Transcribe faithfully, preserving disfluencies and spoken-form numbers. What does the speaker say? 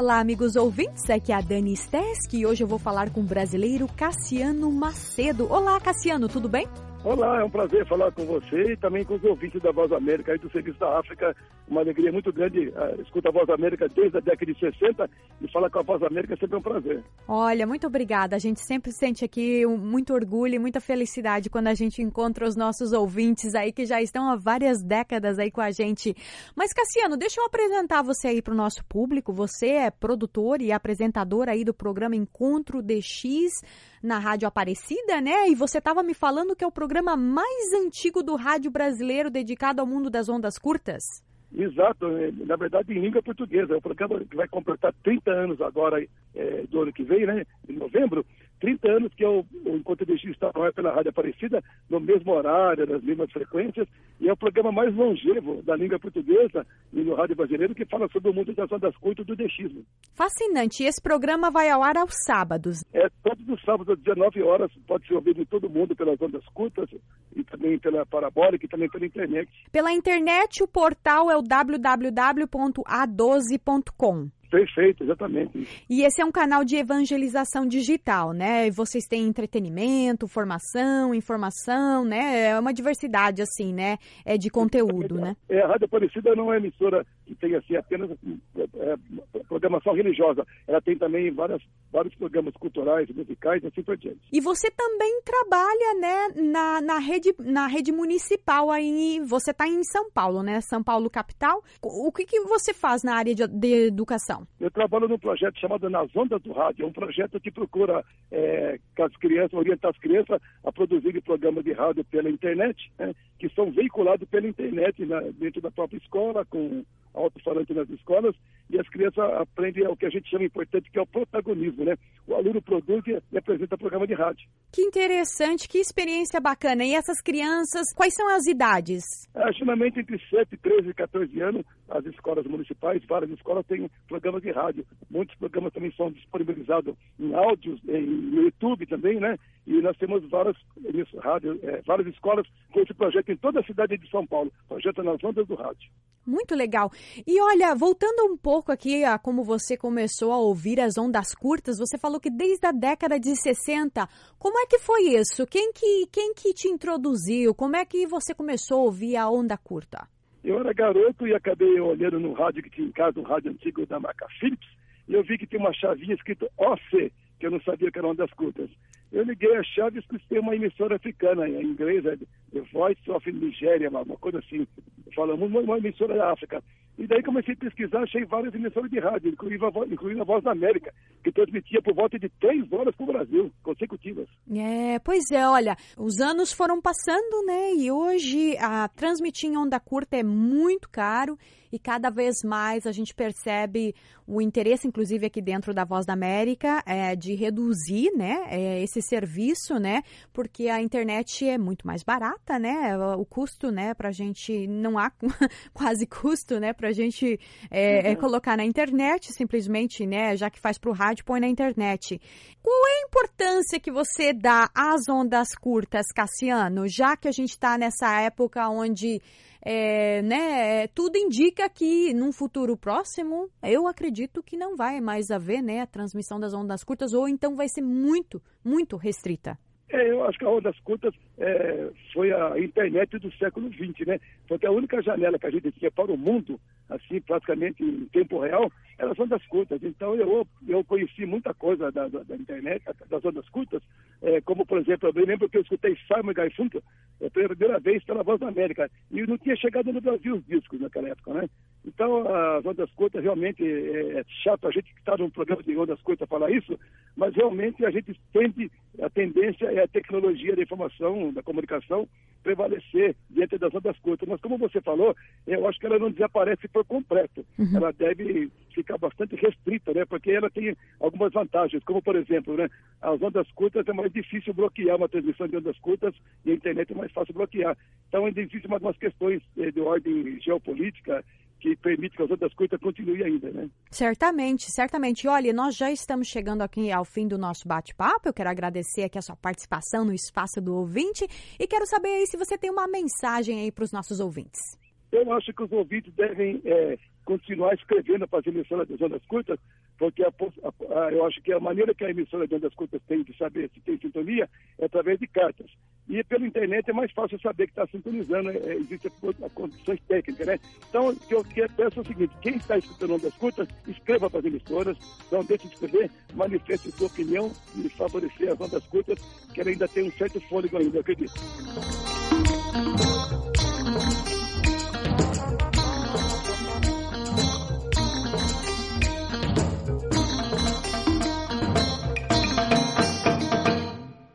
Olá, amigos ouvintes, aqui é a Dani Stesky e hoje eu vou falar com o brasileiro Cassiano Macedo. Olá, Cassiano, tudo bem? Olá, é um prazer falar com você e também com os ouvintes da Voz América, aí do Serviço da África. Uma alegria muito grande. Uh, escuta a Voz América desde a década de sessenta e falar com a Voz América é sempre um prazer. Olha, muito obrigada. A gente sempre sente aqui muito orgulho e muita felicidade quando a gente encontra os nossos ouvintes aí que já estão há várias décadas aí com a gente. Mas, Cassiano, deixa eu apresentar você aí para o nosso público. Você é produtor e apresentador aí do programa Encontro D X na Rádio Aparecida, né? E você estava me falando que é o programa mais antigo do rádio brasileiro dedicado ao mundo das ondas curtas. Exato, na verdade em língua portuguesa. É um programa que vai completar trinta anos agora, é, do ano que vem, né? Em novembro. trinta anos que é o, o Encontro D X está pela Rádio Aparecida, no mesmo horário, nas mesmas frequências, e é o programa mais longevo da língua portuguesa e no rádio brasileiro que fala sobre o mundo das ondas curtas do D X. Fascinante. E esse programa vai ao ar aos sábados? É, todos os sábados às dezenove horas, pode ser ouvido em todo mundo pelas ondas curtas e também pela parabólica e também pela internet. Pela internet, o portal é o w w w ponto a doze ponto com. Perfeito, exatamente. E esse é um canal de evangelização digital, né? Vocês têm entretenimento, formação, informação, né? É uma diversidade, assim, né? É de conteúdo, né? É, a Rádio Aparecida não é emissora que tem, assim, apenas é, programação religiosa. Ela tem também várias, vários programas culturais, musicais e assim por diante. E você também trabalha, né, na, na, rede, na rede municipal aí. Você está em São Paulo, né? São Paulo, capital. O que, que você faz na área de, de educação? Eu trabalho num projeto chamado Nas Ondas do Rádio. É um projeto que procura é, que as crianças, orientar as crianças a produzirem programas de rádio pela internet, né, que são veiculados pela internet na, dentro da própria escola, com alto-falante nas escolas, e as crianças aprendem o que a gente chama importante, que é o protagonismo, né? O aluno produz e apresenta programa de rádio. Que interessante, que experiência bacana. E essas crianças, quais são as idades? É, geralmente entre sete, treze e quatorze anos, as escolas municipais, várias escolas têm programas de rádio. Muitos programas também são disponibilizados em áudios, em, no YouTube também, né? E nós temos várias, rádio, é, várias escolas com esse projeto em toda a cidade de São Paulo. Projeto Nas Ondas do Rádio. Muito legal. E olha, voltando um pouco aqui a como você começou a ouvir as ondas curtas, você falou que desde a década de sessenta, como é que foi isso? Quem que, quem que te introduziu? Como é que você começou a ouvir a onda curta? Eu era garoto e acabei olhando no rádio que tinha em casa, um rádio antigo da marca Philips, e eu vi que tinha uma chavinha escrito O C, que eu não sabia que era ondas curtas. Eu liguei a chave e escutei uma emissora africana, em inglês, é The Voice of Nigeria, uma coisa assim, falando uma, uma emissora da África. E daí comecei a pesquisar, achei várias emissoras de rádio, incluindo a, incluindo a Voz da América, que transmitia por volta de três horas para o Brasil, consecutivas. É, pois é, olha, os anos foram passando, né, e hoje a transmitir em onda curta é muito caro e cada vez mais a gente percebe o interesse, inclusive aqui dentro da Voz da América, é, de reduzir, né, é, esse serviço, né, porque a internet é muito mais barata, né, o custo, né, pra gente, não há quase custo, né, pra gente é, uhum. é, colocar na internet, simplesmente, né, já que faz pro rádio, põe na internet. Qual é a importância que você dá às ondas curtas, Cassiano, já que a gente está nessa época onde É, né, tudo indica que num futuro próximo, eu acredito que não vai mais haver, né, a transmissão das ondas curtas, ou então vai ser muito, muito restrita. É, eu acho que a ondas curtas é, foi a internet do século vinte, né? Porque a única janela que a gente tinha para o mundo, assim, praticamente em tempo real, eram as ondas curtas. Então, eu, eu conheci muita coisa da, da, da internet, das ondas curtas, é, como, por exemplo, eu me lembro que eu escutei Simon Garfunkel pela primeira vez pela Voz da América, e não tinha chegado no Brasil os discos naquela época, né? Então, as ondas curtas realmente é, é chato a gente que está num programa de ondas curtas falar isso, mas realmente a gente tende, a tendência é a tecnologia da informação, da comunicação, prevalecer diante das ondas curtas. Mas como você falou, eu acho que ela não desaparece por completo. Uhum. Ela deve ficar bastante restrita, né? Porque ela tem algumas vantagens, como por exemplo, né? As ondas curtas é mais difícil bloquear uma transmissão de ondas curtas e a internet é mais fácil bloquear. Então ainda existem algumas questões eh, de ordem geopolítica que permite que as ondas curtas continuem ainda, né? Certamente, certamente. Olha, nós já estamos chegando aqui ao fim do nosso bate-papo. Eu quero agradecer aqui a sua participação no Espaço do Ouvinte e quero saber aí se você tem uma mensagem aí para os nossos ouvintes. Eu acho que os ouvintes devem é, continuar escrevendo para as emissoras das ondas curtas, porque a, a, a, eu acho que a maneira que a emissora de ondas curtas tem de saber se tem sintonia é através de cartas. E pela internet é mais fácil saber que está sintonizando, é, existem condições técnicas, né? Então, o que eu quero peço é o seguinte, quem está escutando ondas curtas, escreva para as emissoras, não deixe de escrever, manifeste sua opinião e favorecer as ondas curtas, que ela ainda tem um certo fôlego ainda, eu acredito.